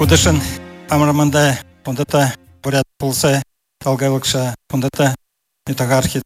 Удышын амраманда ондата поряд пулса талгайлыкша ондата метагархит.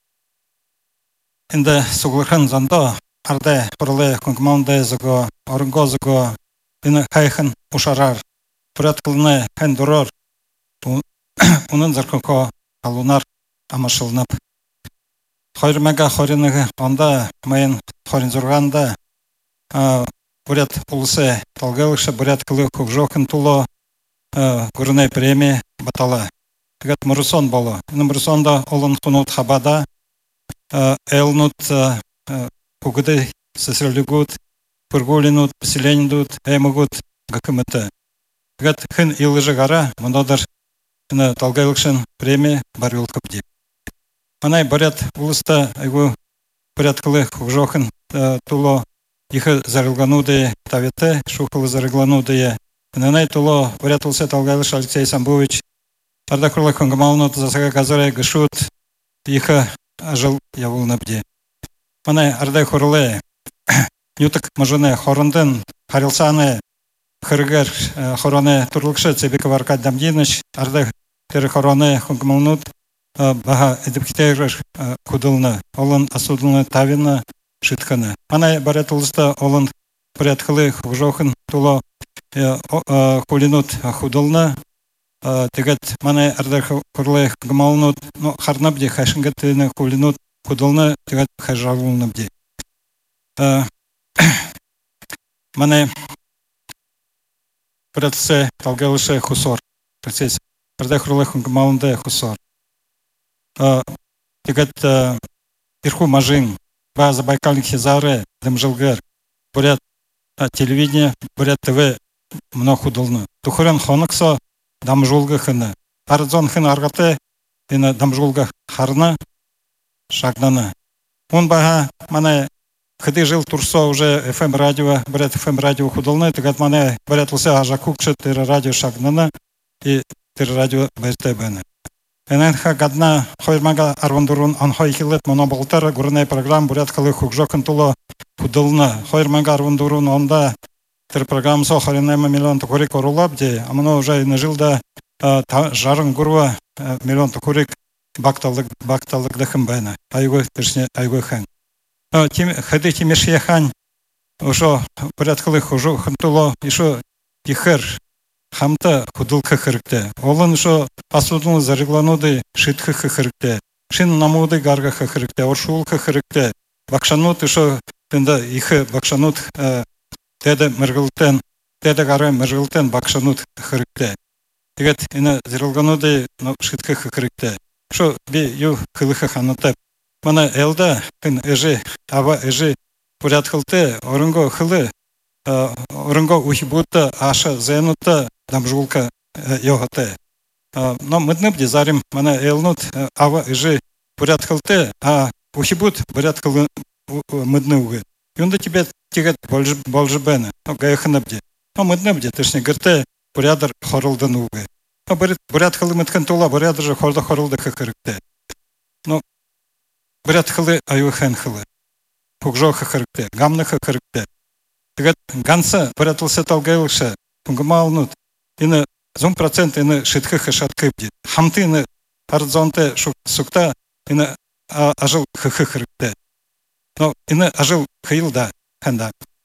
Инде суглыхан зандо арда проле конгмаунда заго орынго заго ины хайхан ушарар поряд кылны хан дурор унын заркоко алунар амашылнап. Хойрмага хорыныгы онда майын хорин зурганда поряд пулса талгайлыкша поряд кылы кукжокын туло гурнай премия батала. Тегат Марусон боло. Марусонда олон хунут хабада элнут кугды сесрелюгут пургулинут поселенидут эмагут гакымыты. Тегат хын илыжы гара мандодар на талгайлыкшын премия барвил капди. Анай барят улыста айгу порядкылы кукжокын туло ихы зарылгануды таветы шухылы зарылгануды. Нанай туло порядкылся талгайлыш Алексей Самбович Ардакурлы конгамалнут засага казаре гашут иха ажыл явулнабди. Манай ардай хорле нютак мажуне хорындын харилсаны хыргар хороне турлыкшы цебека варкад дамдиныч ардай тері хороне конгамалнут бага эдипкитер кудылны олон асудылны тавины шитканы. Манай барятылыста олон порядкылы хужохын туло хулинут худылны тегат мане ардар хурлы гмалнут но харнабди хашингатыны хулинут худылны тегат хажалунабди. Мане пратсе талгалыше хусор. Процесс ардар хурлы гмалнда хусор. Тегат ирху мажин ба Забайкальник хизаре дымжилгар поряд телевидение поряд ТВ много худылны. Тухурен хоныксо дамжулга хыны. Арзон хын аргаты ина дамжулга харна шагнаны. Он бага мане хыды жил турсо уже FM радио, брат FM радио худылны, тегат мане брятлся ажакукчы тыр радио шагнаны и тыр радио БСТБны. Эненха гадна хоймага арвандурун анхойхилет моноболтар гурнай программ брат калы хукжокын туло худылны. Хоймага арвандурун онда тер программ сохаринема миллион токурик орулабди, а мно уже нажилда жарың гурва миллион токурик бакталык дыхым байна. Айгу тышне айгу хан. Хады тимешья хан ушо порядкылых уже хантуло ишо ихер хамта худылка хырыкте. Олон ушо асудылы зарыглануды шитхы хырыкте. Шин намуды гарга хырыкте, оршулка хырыкте. Бакшанут ишо тында ихы бакшанут теде мыргылтен, теде гары мыргылтен бакшанут хырыкте. Тегет ина зирылгануды шитхы хырыкте. Шо би ю хылыха ханатеп. Мана элда кын эжи, ава эжи порядкылте, орынго хылы, орынго ухибута, аша зенута, дамжулка йогате. Но мыдныбди зарим мана элнут, ава эжи порядкылте, а ухибут порядкылы мыднывы. Юнда тебе тегет болжбене, гаяхынабди. Но мыдныбди, тышне гырте порядыр хорылдан угы. Но порядкылы мыткан тула, порядыр же хорда хорылды хыкырыкте. Но порядкылы аюхэн хылы. Пукжо хыкырыкте, гамны хыкырыкте. Тегет ганса порядкылся талгайлыкша, пунгамалнут. Ины зум процент ины шитхы хышаткыбди. Хамты ины ардзонте сукта ины ажыл хыкырыкте. Но ины ажыл хыйлда ханда.